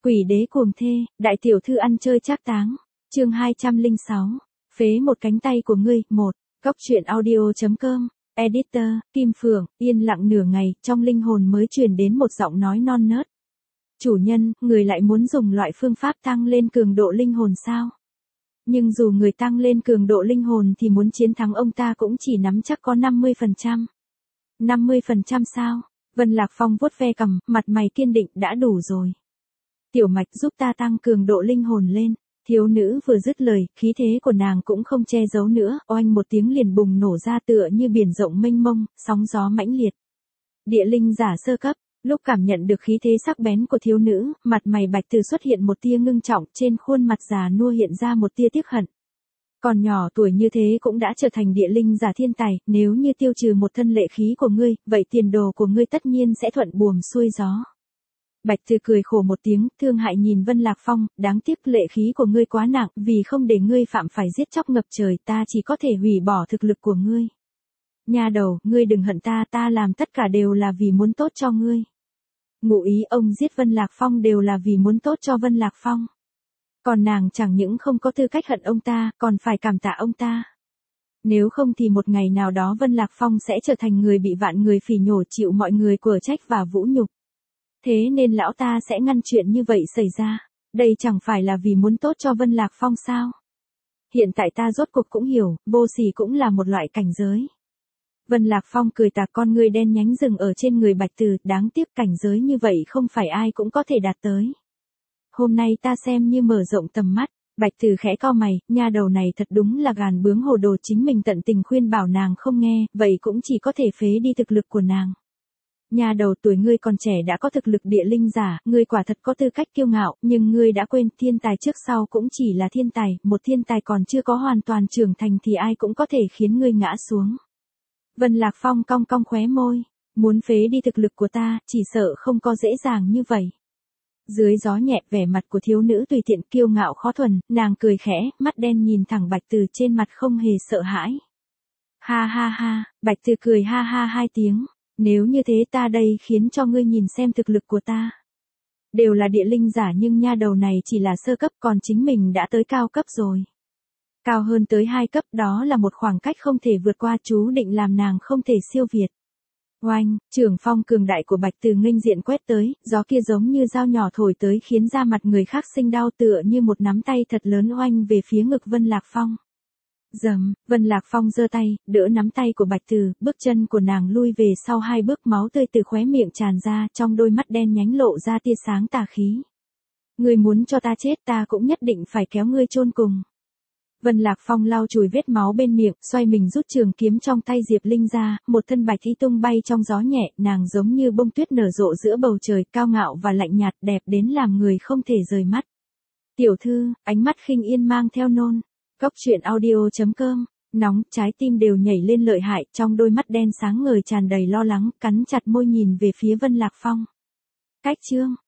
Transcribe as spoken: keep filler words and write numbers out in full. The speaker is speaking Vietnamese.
Quỷ đế cuồng thê, đại tiểu thư ăn chơi trác táng. Chương hai trăm lẻ sáu. Phế một cánh tay của ngươi. Một. Góc truyện audio chấm com. Editor, Kim Phượng. Yên lặng nửa ngày, trong linh hồn mới truyền đến một giọng nói non nớt. Chủ nhân, người lại muốn dùng loại phương pháp tăng lên cường độ linh hồn sao? Nhưng dù người tăng lên cường độ linh hồn thì muốn chiến thắng ông ta cũng chỉ nắm chắc có năm mươi phần trăm. năm mươi phần trăm sao? Vân Lạc Phong vuốt ve cằm, mặt mày kiên định, đã đủ rồi. Tiểu Mạch giúp ta tăng cường độ linh hồn lên. Thiếu nữ vừa dứt lời, khí thế của nàng cũng không che giấu nữa, oanh một tiếng liền bùng nổ ra tựa như biển rộng mênh mông, sóng gió mãnh liệt. Địa linh giả sơ cấp, lúc cảm nhận được khí thế sắc bén của thiếu nữ, mặt mày Bạch Từ xuất hiện một tia ngưng trọng, trên khuôn mặt già nua hiện ra một tia tiếc hận. Còn nhỏ tuổi như thế cũng đã trở thành địa linh giả thiên tài, nếu như tiêu trừ một thân lệ khí của ngươi, vậy tiền đồ của ngươi tất nhiên sẽ thuận buồm xuôi gió. Bạch Từ cười khổ một tiếng, thương hại nhìn Vân Lạc Phong, đáng tiếc lệ khí của ngươi quá nặng, vì không để ngươi phạm phải giết chóc ngập trời, ta chỉ có thể hủy bỏ thực lực của ngươi. Nha đầu, ngươi đừng hận ta, ta làm tất cả đều là vì muốn tốt cho ngươi. Ngụ ý ông giết Vân Lạc Phong đều là vì muốn tốt cho Vân Lạc Phong. Còn nàng chẳng những không có tư cách hận ông ta, còn phải cảm tạ ông ta. Nếu không thì một ngày nào đó Vân Lạc Phong sẽ trở thành người bị vạn người phỉ nhổ, chịu mọi người quở trách và vũ nhục. Thế nên lão ta sẽ ngăn chuyện như vậy xảy ra. Đây chẳng phải là vì muốn tốt cho Vân Lạc Phong sao? Hiện tại ta rốt cuộc cũng hiểu, vô sỉ cũng là một loại cảnh giới. Vân Lạc Phong cười tà, con ngươi đen nhánh dừng ở trên người Bạch Từ, đáng tiếc cảnh giới như vậy không phải ai cũng có thể đạt tới. Hôm nay ta xem như mở rộng tầm mắt. Bạch Từ khẽ cau mày, nha đầu này thật đúng là gàn bướng hồ đồ, chính mình tận tình khuyên bảo nàng không nghe, vậy cũng chỉ có thể phế đi thực lực của nàng. Nhà đầu, tuổi ngươi còn trẻ đã có thực lực địa linh giả, ngươi quả thật có tư cách kiêu ngạo, nhưng ngươi đã quên thiên tài trước sau cũng chỉ là thiên tài, một thiên tài còn chưa có hoàn toàn trưởng thành thì ai cũng có thể khiến ngươi ngã xuống. Vân Lạc Phong cong cong khóe môi, muốn phế đi thực lực của ta, chỉ sợ không có dễ dàng như vậy. Dưới gió nhẹ, vẻ mặt của thiếu nữ tùy tiện kiêu ngạo khó thuần, nàng cười khẽ, mắt đen nhìn thẳng Bạch Từ, trên mặt không hề sợ hãi. Ha ha ha, Bạch Từ cười ha ha hai tiếng. Nếu như thế ta đây khiến cho ngươi nhìn xem thực lực của ta. Đều là địa linh giả nhưng nha đầu này chỉ là sơ cấp, còn chính mình đã tới cao cấp rồi. Cao hơn tới hai cấp, đó là một khoảng cách không thể vượt qua, chú định làm nàng không thể siêu việt. Oanh, trưởng phong cường đại của Bạch Từ nghênh diện quét tới, gió kia giống như dao nhỏ thổi tới khiến da mặt người khác sinh đau, tựa như một nắm tay thật lớn oanh về phía ngực Vân Lạc Phong. Dầm, Vân Lạc Phong giơ tay, đỡ nắm tay của Bạch Từ, bước chân của nàng lui về sau hai bước, máu tươi từ khóe miệng tràn ra, trong đôi mắt đen nhánh lộ ra tia sáng tà khí. Ngươi muốn cho ta chết, ta cũng nhất định phải kéo ngươi chôn cùng. Vân Lạc Phong lau chùi vết máu bên miệng, xoay mình rút trường kiếm trong tay Diệp Linh ra, một thân bạch y tung bay trong gió nhẹ, nàng giống như bông tuyết nở rộ giữa bầu trời, cao ngạo và lạnh nhạt, đẹp đến làm người không thể rời mắt. Tiểu thư, ánh mắt khinh yên mang theo nôn. Góc truyện audio chấm com, nóng, trái tim đều nhảy lên lợi hại, trong đôi mắt đen sáng ngời tràn đầy lo lắng, cắn chặt môi nhìn về phía Vân Lạc Phong. Cách chương,